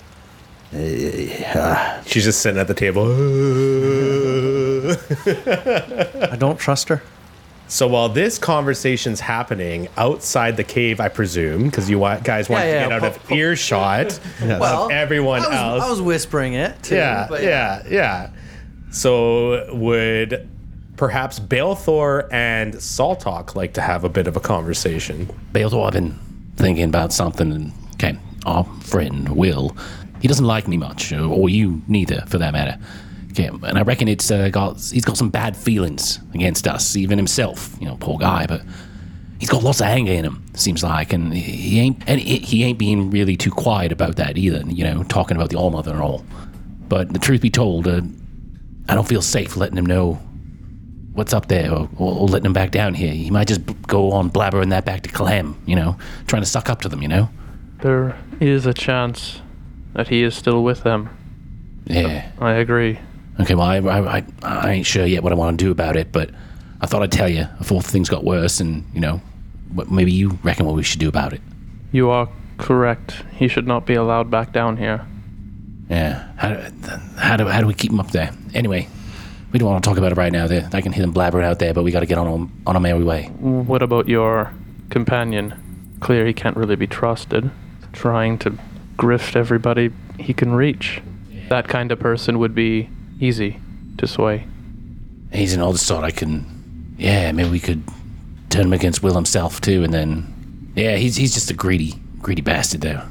She's just sitting at the table. I don't trust her. So while this conversation's happening outside the cave, I presume, because you wa- guys want Yeah, yeah, to get out po- of po- earshot of everyone I was, else. I was whispering it. Too, yeah, but yeah, yeah. So would perhaps Balethor and Saltok like to have a bit of a conversation? Balethor, I've been thinking about something. And, okay, our friend Will, he doesn't like me much, or, or you neither, for that matter. Okay, and I reckon it's uh, got he's got some bad feelings against us, even himself. You know, poor guy, but he's got lots of anger in him. Seems like, and he he ain't and he he ain't being really too quiet about that either. You know, talking about the Allmother and all. But the truth be told, uh, I don't feel safe letting him know what's up there, or, or, or letting him back down here. He might just b- go on blabbering that back to Clam. You know, trying to suck up to them. You know. There is a chance that he is still with them. Yeah. I agree. Okay, well, I, I, I, I ain't sure yet what I want to do about it, but I thought I'd tell you before things got worse, and, you know, what maybe you reckon what we should do about it. You are correct. He should not be allowed back down here. Yeah, how, do- how, do, how do we keep him up there? Anyway, we don't want to talk about it right now. There, I can hear them blabbering out there, but we got to get on, on, on our merry way. What about your companion? Clear he can't really be trusted. Trying to grift everybody he can reach. That kind of person would be easy to sway. He's an odd sort. I can, yeah, maybe we could turn him against Will himself, too, and then, yeah, he's he's just a greedy, greedy bastard, though.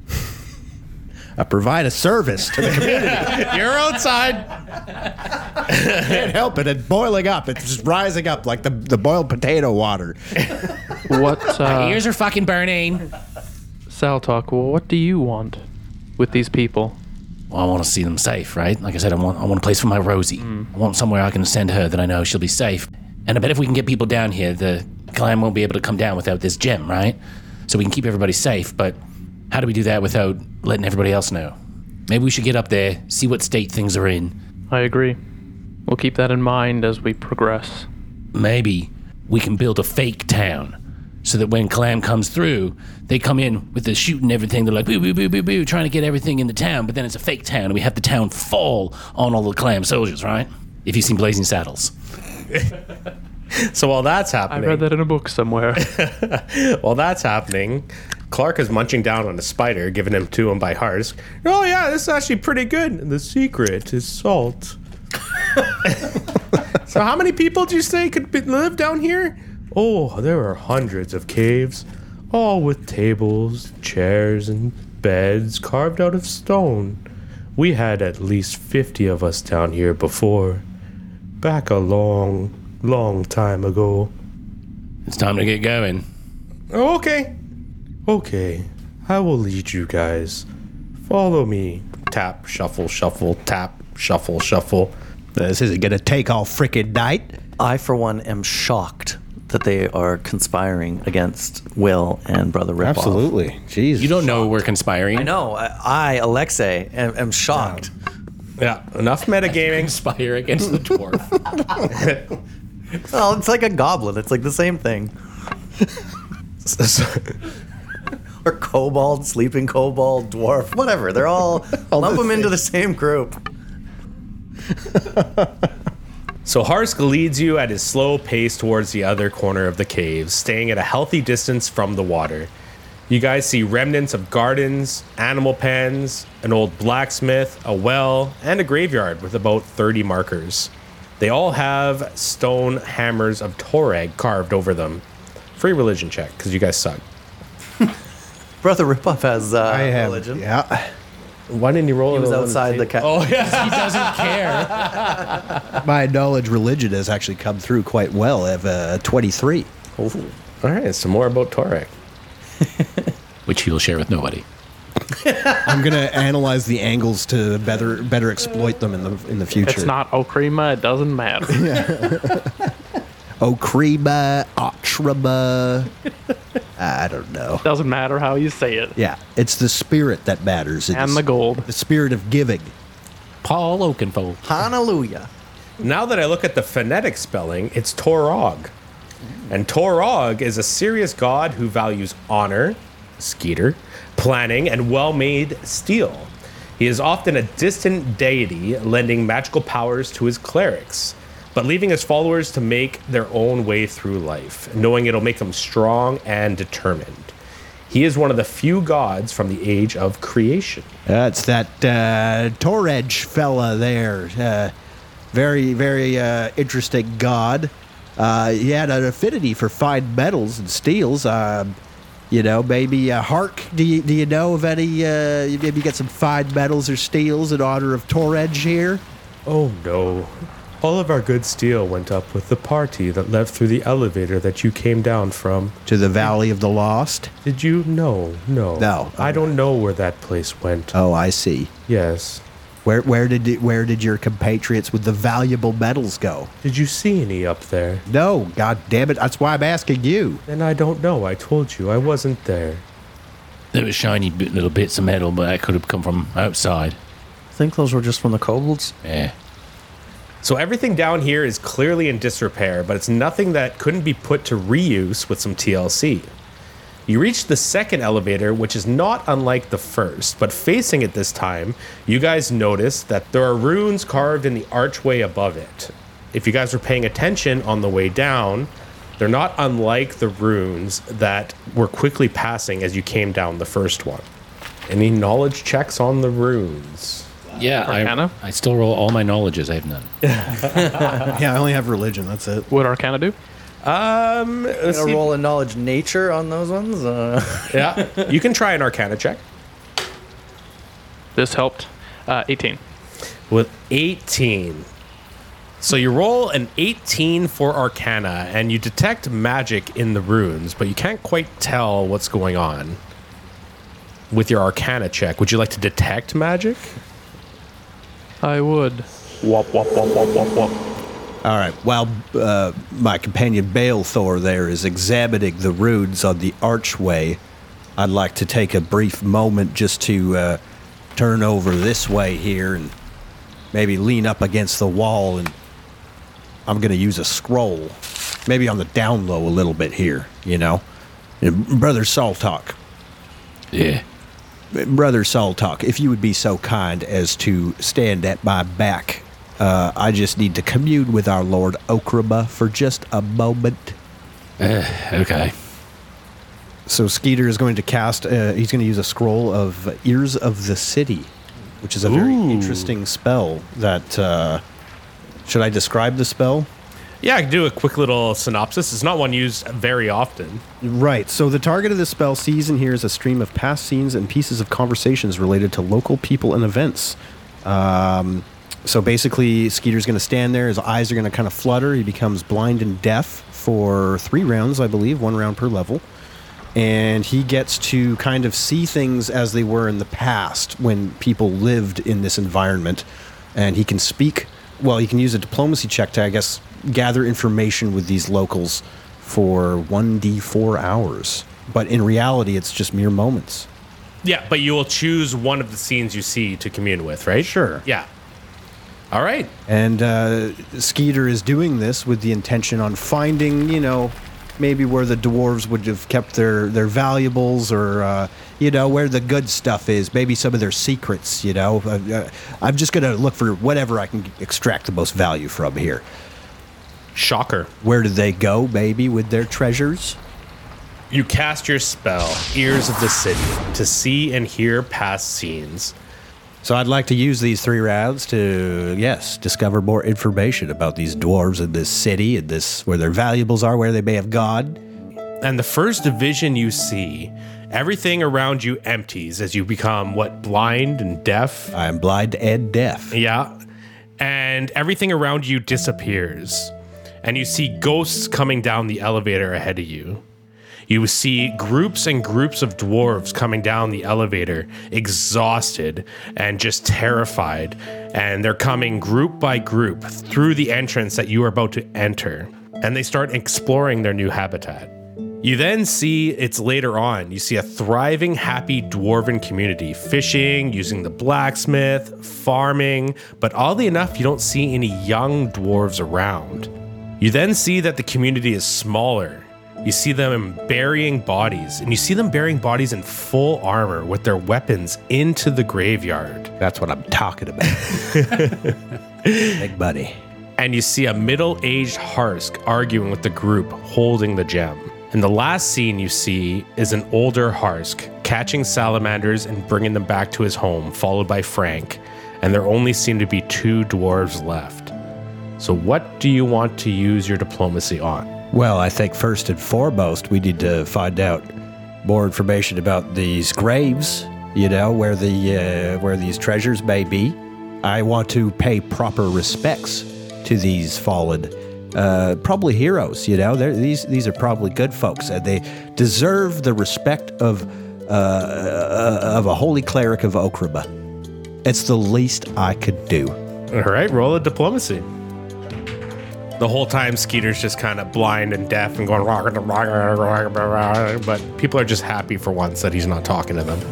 I provide a service to the community. You're outside. Can't help it. It's boiling up. It's just rising up like the, the boiled potato water. What, uh, Ears are fucking burning. Saltok, well, what do you want with these people? Well, I want to see them safe, right? Like I said, I want I want a place for my Rosie. Mm. I want somewhere I can send her that I know she'll be safe. And I bet if we can get people down here, the clan won't be able to come down without this gem, right? So we can keep everybody safe, but how do we do that without letting everybody else know? Maybe we should get up there, see what state things are in. I agree. We'll keep that in mind as we progress. Maybe we can build a fake town so that when Clam comes through, they come in with the shooting everything. They're like, boo, boo, boo, boo, boo, trying to get everything in the town, but then it's a fake town, and we have the town fall on all the Clam soldiers, right? If you've seen Blazing Saddles. So while that's I happening, read that in a book somewhere. while that's happening, Clark is munching down on a spider given him to him by Harsk. Oh yeah, this is actually pretty good. And the secret is salt. So how many people do you say could be, live down here? Oh, there are hundreds of caves, all with tables, chairs, and beds carved out of stone. We had at least fifty of us down here before, back a long, long time ago. It's time to get going. Oh, okay. Okay. I will lead you guys. Follow me. Tap, shuffle, shuffle, tap, shuffle, shuffle. This isn't going to take all frickin' night. I, for one, am shocked that they are conspiring against Will and Brother Ripoff. Absolutely. Jeez. You don't know we're conspiring. I know. I, I Alexei, am, am shocked. Yeah, enough metagaming. Conspire against the dwarf. Well, it's like a goblin. It's like the same thing. Or kobold, sleeping kobold, dwarf, whatever. They're all, lump them into the same group. So Harsk leads you at his slow pace towards the other corner of the cave, staying at a healthy distance from the water. You guys see remnants of gardens, animal pens, an old blacksmith, a well, and a graveyard with about thirty markers. They all have stone hammers of Torag carved over them. Free religion check, because you guys suck. Brother Ripoff has uh, I have, religion. yeah. Why didn't you roll He it was on outside the table? cat. Oh, yeah. He doesn't care. My knowledge religion has actually come through quite well. I have uh, twenty-three. All right, some more about Torag. Which he'll share with nobody. I'm going to analyze the angles to better better exploit them in the in the future. It's not Okrima, it doesn't matter. Okrima, Otrima. I don't know. Doesn't matter how you say it. Yeah, it's the spirit that matters. It's And the gold. The spirit of giving. Paul Oakenfold. Hallelujah. Now that I look at the phonetic spelling, it's Torog. And Torog is a serious god who values honor, Skeeter, planning, and well-made steel. He is often a distant deity, lending magical powers to his clerics. but leaving his followers to make their own way through life, knowing it'll make them strong and determined. He is one of the few gods from the age of creation. That's that uh, Torej fella there. Uh, very, very uh, interesting god. Uh, he had an affinity for fine metals and steels. Uh, you know, maybe uh, Hark. Do you do you know of any? Uh, you maybe get some fine metals or steels in honor of Torej here. Oh no. All of our good steel went up with the party that left through the elevator that you came down from. To the Valley of the Lost. Did you? No, no. No. I don't know where that place went. Oh, I see. Yes. Where where did it, where did your compatriots with the valuable metals go? Did you see any up there? No, god damn it. That's why I'm asking you. Then I don't know. I told you I wasn't there. There were shiny bit, little bits of metal, but that could have come from outside. I think those were just from the kobolds. Yeah. So everything down here is clearly in disrepair, but it's nothing that couldn't be put to reuse with some T L C. You reach the second elevator, which is not unlike the first, but facing it this time, you guys notice that there are runes carved in the archway above it. If you guys were paying attention on the way down, they're not unlike the runes that were quickly passing as you came down the first one. Any knowledge checks on the runes? Yeah, Arcana? I, I still roll all my knowledges. I have none. Yeah, I only have religion. That's it. What Arcana do? Um, let's Gonna see. roll a knowledge nature on those ones. Uh, Yeah, you can try an Arcana check. This helped. Uh, eighteen. With eighteen. So you roll an eighteen for Arcana, and you detect magic in the runes, but you can't quite tell what's going on with your Arcana check. Would you like to detect magic? I would. Wop, wop, wop, wop, wop, wop. All right. While uh, my companion Balethor there is examining the runes on the archway, I'd like to take a brief moment just to uh, turn over this way here and maybe lean up against the wall, and I'm going to use a scroll, maybe on the down low a little bit here, you know? And Brother Saltok, Yeah. Brother Saltok, if you would be so kind as to stand at my back, uh, I just need to commune with our Lord Okraba for just a moment. Uh, okay. So Skeeter is going to cast, uh, he's going to use a scroll of Ears of the City, which is a very Ooh. interesting spell that, uh, should I describe the spell? Yeah, I can do a quick little synopsis. It's not one used very often. Right. So the target of this spell sees and hears a stream of past scenes and pieces of conversations related to local people and events. Um, so basically, Skeeter's going to stand there. His eyes are going to kind of flutter. He becomes blind and deaf for three rounds, I believe, one round per level. And he gets to kind of see things as they were in the past when people lived in this environment. And he can speak, well, he can use a diplomacy check to, I guess, gather information with these locals for one d four hours. But in reality, it's just mere moments. Yeah, but you will choose one of the scenes you see to commune with, right? Sure. Yeah. All right. And uh, Skeeter is doing this with the intention on finding, you know, maybe where the dwarves would have kept their, their valuables, or, uh, you know, where the good stuff is, maybe some of their secrets, you know. Uh, I'm just going to look for whatever I can extract the most value from here. Shocker. Where did they go, maybe, with their treasures? You cast your spell, Ears of the City, to see and hear past scenes. So I'd like to use these three rounds to, yes, discover more information about these dwarves in this city, and this, where their valuables are, where they may have gone. And the first vision you see, everything around you empties as you become, what, blind and deaf? I am blind and deaf. Yeah. And everything around you disappears. And you see ghosts coming down the elevator ahead of you. You see groups and groups of dwarves coming down the elevator, exhausted and just terrified. And they're coming group by group through the entrance that you are about to enter. And they start exploring their new habitat. You then see, it's later on, you see a thriving, happy dwarven community, fishing, using the blacksmith, farming, but oddly enough, you don't see any young dwarves around. You then see that the community is smaller. You see them burying bodies, and you see them burying bodies in full armor with their weapons into the graveyard. That's what I'm talking about. Big buddy. and you see a middle-aged Harsk arguing with the group holding the gem. And the last scene you see is an older Harsk catching salamanders and bringing them back to his home, followed by Frank, and there only seem to be two dwarves left. So what do you want to use your diplomacy on? Well, I think first and foremost, we need to find out more information about these graves, you know, where the uh, where these treasures may be. I want to pay proper respects to these fallen Uh, probably heroes, you know. They're, these these are probably good folks, and they deserve the respect of uh, of a holy cleric of Okrima. It's the least I could do. All right, roll a diplomacy. The whole time, Skeeter's just kind of blind and deaf and going, rock, rock, rock, rock, but people are just happy for once that he's not talking to them.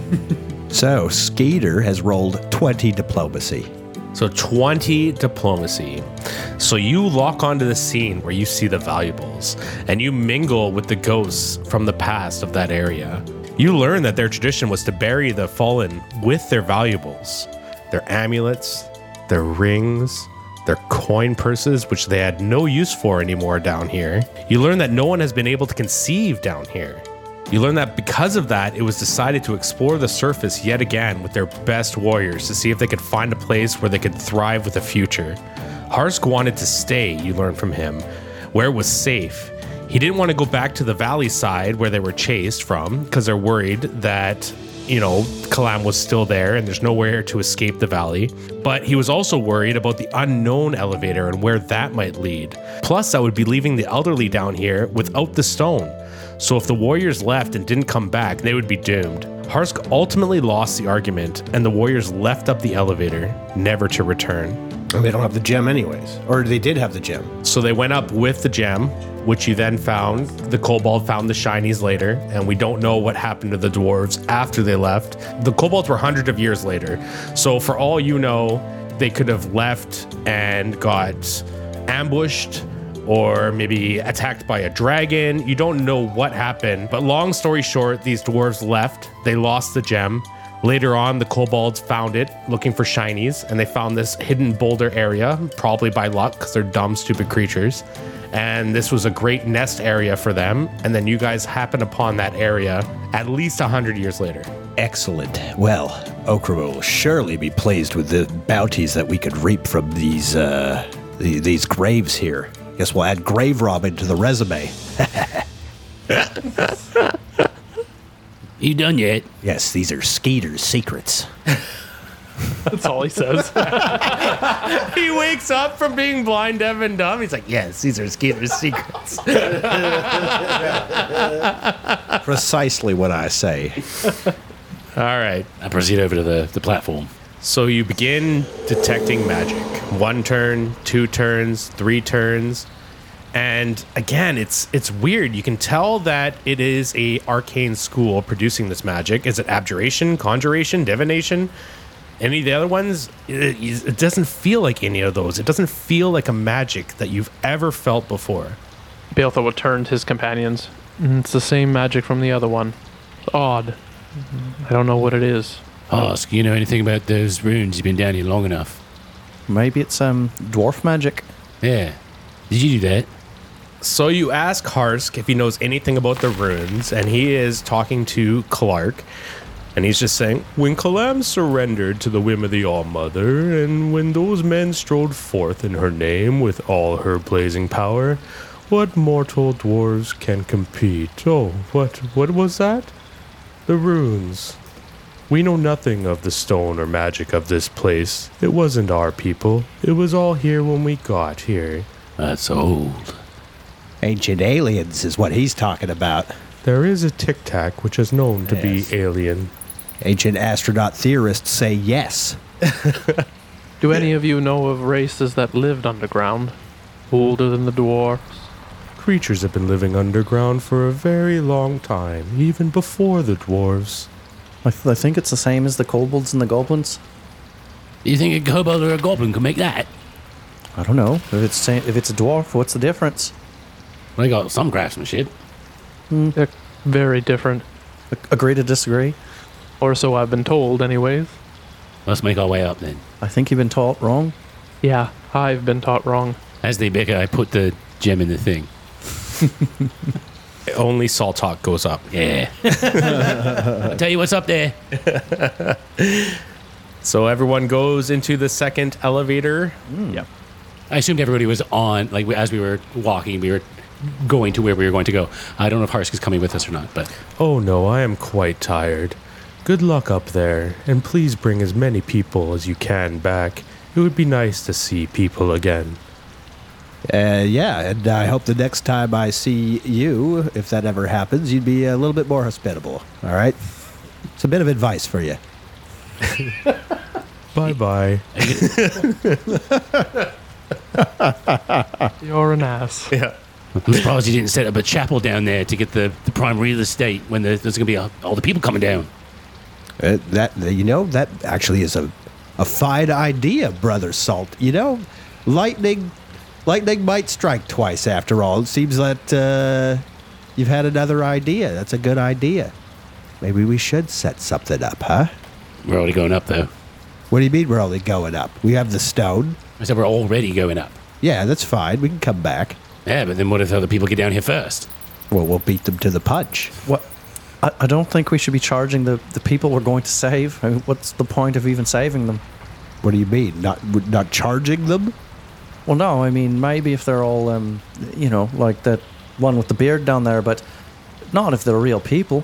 So Skeeter has rolled twenty diplomacy. So twenty diplomacy. So you lock onto the scene where you see the valuables and you mingle with the ghosts from the past of that area. You learn that their tradition was to bury the fallen with their valuables, their amulets, their rings, their coin purses, which they had no use for anymore down here. You learn that no one has been able to conceive down here. You learn that because of that, it was decided to explore the surface yet again with their best warriors to see if they could find a place where they could thrive with a future. Harsk wanted to stay, you learn from him, where it was safe. He didn't want to go back to the valley side where they were chased from because they're worried that, you know, Kalam was still there and there's nowhere to escape the valley. But he was also worried about the unknown elevator and where that might lead. Plus, that would be leaving the elderly down here without the stone. So if the warriors left and didn't come back, they would be doomed. Harsk ultimately lost the argument, and the warriors left up the elevator, never to return. And they don't have the gem anyways. Or they did have the gem. So they went up with the gem, which you then found. The kobold found the shinies later, and we don't know what happened to the dwarves after they left. The kobolds were hundreds of years later. So for all you know, they could have left and got ambushed, or maybe attacked by a dragon. You don't know what happened, but long story short, these dwarves left. They lost the gem. Later on, the kobolds found it, looking for shinies, and they found this hidden boulder area, probably by luck, because they're dumb, stupid creatures. And this was a great nest area for them, and then you guys happened upon that area at least one hundred years later. Excellent. Well, Okrima will surely be pleased with the bounties that we could reap from these, uh, the, these graves here. Guess we'll add grave robbing to the resume. You done yet? Yes, these are Skeeter's secrets. That's all he says. He wakes up from being blind, deaf, and dumb. He's like, yes, these are Skeeter's secrets. Precisely what I say. All right. I proceed over to the, the platform. So you begin detecting magic. One turn, two turns, three turns. And again, it's it's weird. You can tell that it is a arcane school producing this magic. Is it abjuration, conjuration, divination? Any of the other ones? It, it doesn't feel like any of those. It doesn't feel like a magic that you've ever felt before. Balthor would turn to his companions. "Mm, It's the same magic from the other one. It's odd. I don't know what it is. Ask, you know anything about those runes? You've been down here long enough. Maybe it's um dwarf magic. Yeah. Did you do that? So you ask Harsk if he knows anything about the runes, and he is talking to Clark, and he's just saying, when Kalam surrendered to the whim of the All-Mother, and when those men strode forth in her name with all her blazing power, what mortal dwarves can compete? Oh, what, what was that? The runes. We know nothing of the stone or magic of this place. It wasn't our people. It was all here when we got here. That's old. Ancient aliens is what he's talking about. There is a tic-tac which is known to Yes. be alien. Ancient astronaut theorists say yes. Do any of you know of races that lived underground? Older than the dwarfs? Creatures have been living underground for a very long time, even before the dwarves. I, th- I think it's the same as the kobolds and the goblins. You think a kobold or a goblin can make that? I don't know. If it's sa- if it's a dwarf, what's the difference? They got some craftsmanship. They're very different. A- agree to disagree. Or so I've been told, anyways. Let's make our way up then. I think you've been taught wrong. Yeah, I've been taught wrong. As they bicker, I put the gem in the thing. Only Saltok goes up. Yeah. I'll tell you what's up there. So everyone goes into the second elevator. Yep. I assumed everybody was on, like, as we were walking, we were going to where we were going to go. I don't know if Harsk is coming with us or not, but... Oh no, I am quite tired. Good luck up there, and please bring as many people as you can back. It would be nice to see people again. Uh, yeah, and I hope the next time I see you, if that ever happens, you'd be a little bit more hospitable. All right? It's a bit of advice for you. Bye-bye. You're an ass. Yeah. I'm surprised you didn't set up a chapel down there to get the, the prime real estate when the, there's going to be a, all the people coming down. Uh, that you know, that actually is a, a fine idea, Brother Salt. You know, lightning... Lightning might strike twice after all. It seems that uh, you've had another idea. That's a good idea. Maybe we should set something up, huh? We're already going up, though. What do you mean we're only going up? We have the stone. I said we're already going up. Yeah, that's fine. We can come back. Yeah, but then what if other people get down here first? Well, we'll beat them to the punch. What? I, I don't think we should be charging the, the people we're going to save. I mean, what's the point of even saving them? What do you mean? Not not charging them? Well, no, I mean, maybe if they're all, um, you know, like that one with the beard down there, but not if they're real people.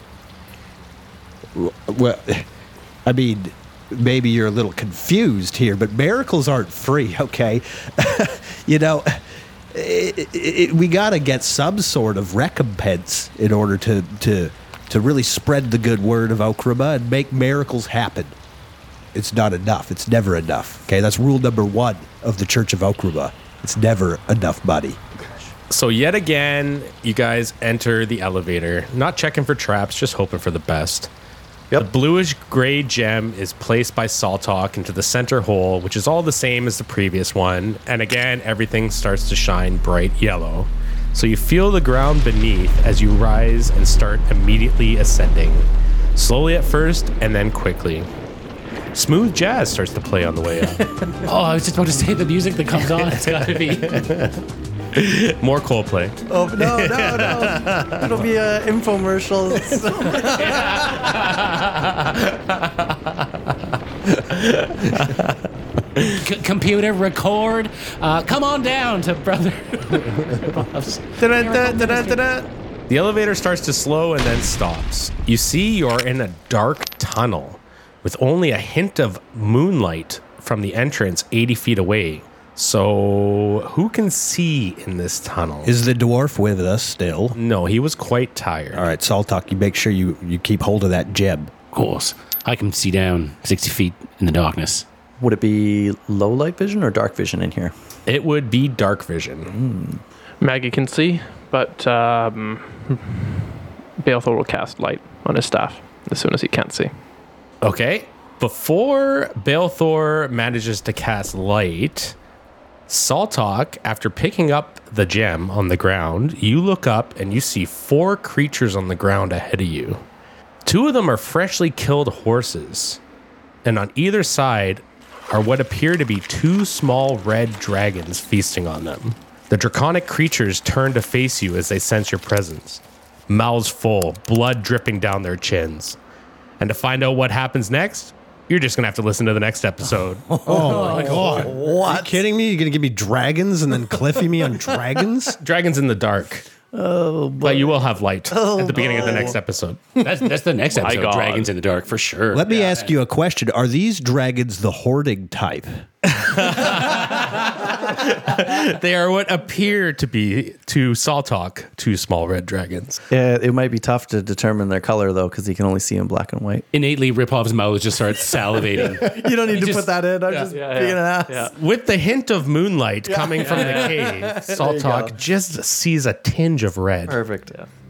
Well, I mean, maybe you're a little confused here, but miracles aren't free, okay? You know, it, it, we got to get some sort of recompense in order to, to, to really spread the good word of Okrima and make miracles happen. It's not enough. It's never enough. Okay, that's rule number one of the Church of Okrima. It's never enough money. So yet again, you guys enter the elevator, not checking for traps, just hoping for the best. Yep. The bluish gray gem is placed by Saltok into the center hole, which is all the same as the previous one. And again, everything starts to shine bright yellow. So you feel the ground beneath as you rise and start immediately ascending. Slowly at first, and then quickly. Smooth jazz starts to play on the way up. Oh, I was just about to say the music that comes on. It's got to be. More Coldplay. Oh, no, no, no. It'll be uh, infomercials. C- computer, record. Uh, come on down to Brother Bob's. The elevator starts to slow and then stops. You see you're in a dark tunnel with only a hint of moonlight from the entrance eighty feet away. So, who can see in this tunnel? Is the dwarf with us still? No, he was quite tired. All right, Saltok, you make sure you, you keep hold of that gem. Of course. I can see down sixty feet in the darkness. Would it be low light vision or dark vision in here? It would be dark vision. Maggie can see, but um, Balthor will cast light on his staff as soon as he can't see. Okay. Before Balthor manages to cast light, Saltok, after picking up the gem on the ground, you look up and you see four creatures on the ground ahead of you. Two of them are freshly killed horses, and on either side are what appear to be two small red dragons feasting on them. The draconic creatures turn to face you as they sense your presence, mouths full, blood dripping down their chins. And to find out what happens next, you're just going to have to listen to the next episode. Oh, my God. What? Are you kidding me? You're going to give me dragons and then Cliffy me on dragons? Dragons in the dark. Oh, boy. But you will have light oh, at the beginning of the next episode. That's, that's the next episode, God. Dragons in the Dark, for sure. Let me yeah. ask you a question. Are these dragons the hoarding type? They are what appear to be, to Saltok, two small red dragons. Yeah, it might be tough to determine their color, though, because you can only see in black and white. Innately, Ripov's mouth just starts salivating. You don't need He to just- put that in. I'm yeah, just yeah, being yeah, an ass. yeah. With the hint of moonlight coming from the cave, go. Saltok just sees a tinge of red. Perfect. Yeah.